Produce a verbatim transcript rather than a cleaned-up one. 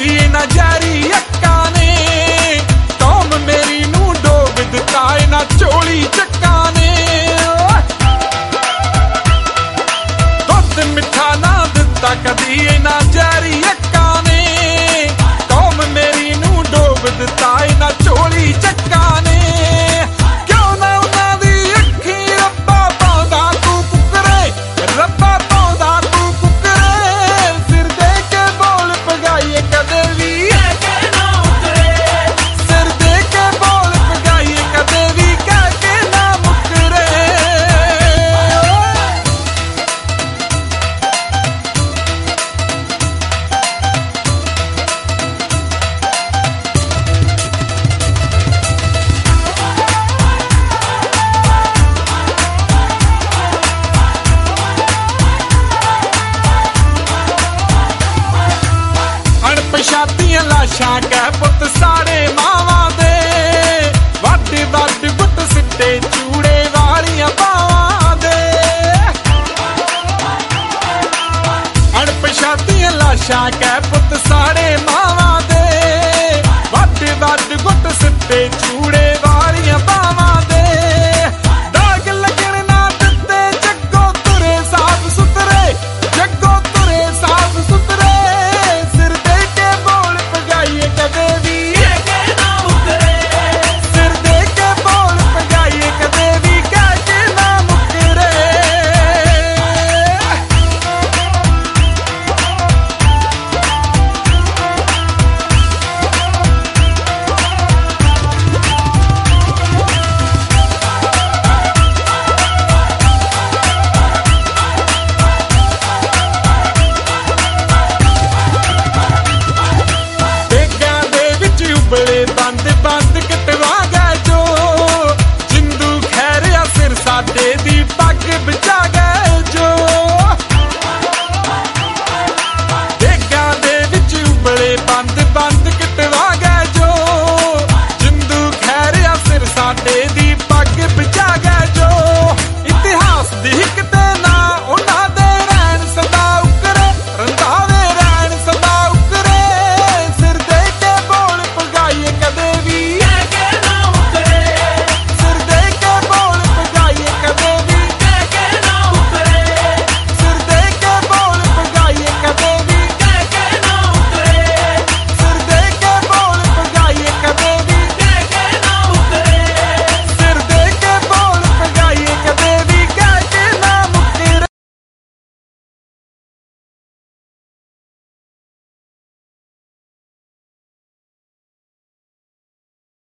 ਕਦੀ ਇਹਨਾਂ ਜ਼ਹਿਰੀ ਅੱਕਾਂ ਨੇ, ਕੌਮ ਮੇਰੀ ਨੂੰ ਡੋਬ ਦਿੱਤਾ ਇਹਨਾਂ ਝੋਲੀ ਚੱਕਾਂ ਨੇ। ਦੁੱਧ ਮਿੱਠਾ ਨਾ ਦਿੱਤਾ ਕਦੀ ਇਹਨਾਂ ਜ਼ਹਿਰੀ ਅੱਕਾਂ ਨੇ, ਕੌਮ ਮੇਰੀ ਨੂੰ ਡੋਬ ਦਿੱਤਾ ਇਹਨਾਂ ਝੋਲੀ ਚੱਕਾਂ ਨੇ। ਕਿਉਂ ਨਾ ਉਹਨਾਂ ਦੀ ਅੱਖੀ ਰੱਬਾ ਪਾਉਂਦਾ ਤੂੰ ਕੁੱਕਰੇ, ਰੱਬਾ ਪਾਉਂਦਾ ਤੂੰ ਕੁੱਕਰੇ, ਸਿਰ ਦੇ ਕੇ ਬੋਲ ਪਗਾਈਏ ਕਦੇ ਵੀ ਕਹਿ ਕੇ ਨਾ ਮੁੱਕਰੇ, ਸਿਰ ਦੇ ਕੇ ਬੋਲ ਪਗਾਈਏ ਕਦੇ ਵੀ ਕਹਿ ਕੇ ਨਾ ਮੁੱਕਰੇ। ਅਣਪਛਾਤੀਆਂ ਲਾਸ਼ਾਂ ਕਹਿ ਪੁੱਤ ਸਾਰੇ ਮਾਵਾਂ ਦੇ, ਵੱਡ ਵੱਡ ਗੁੱਟ ਸਿੱਟੇ ਚੂੜੇ ਵਾਲੀਆਂ ਬਾਵਾਂ ਦੇ। ਅਣਪਛਾਤੀਆਂ ਲਾਸ਼ਾਂ ਕਹਿ